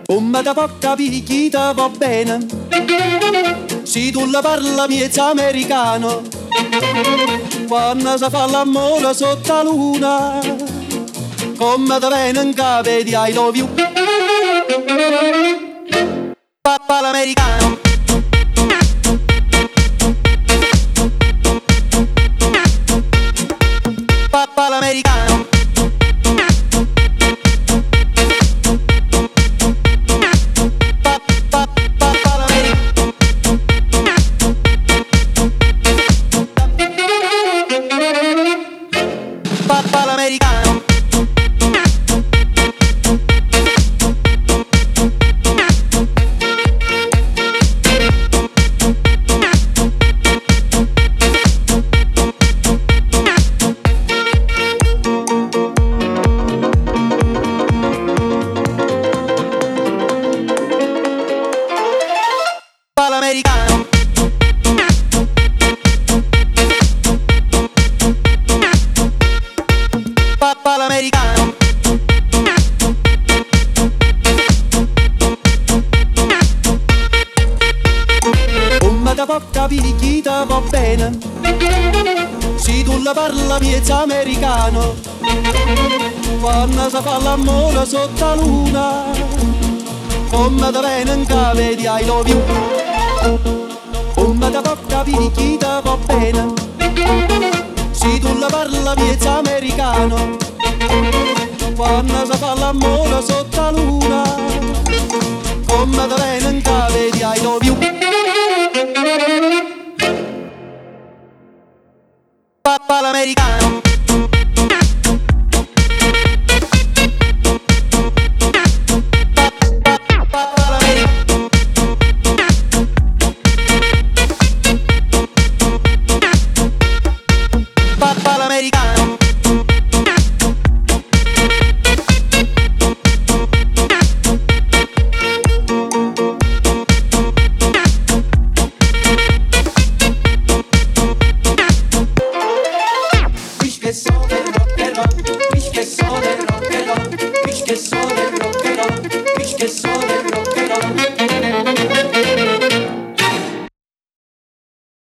Come da può capire chi ti va bene, se tu la parla miezza americano, quando si fa l'amore sotto la luna, come ti viene in capo di I love you. Papà l'americano. Papà l'americano. Papà l'americano. L'americano. Papà l'americano. Come da può capire chi ti va bene, se tu la parla miezza americano, quando si fa l'amore sotto la luna, come ti viene in capo di I love you. Come da può capire chi ti va bene, se tu la parla miezza americano, quando si fa l'amore sotto la luna, come ti viene in capo di I love you. Papà l'americano. Papà l'americano. Fish che so del rock and roll, fish che so del rock and roll, fish che so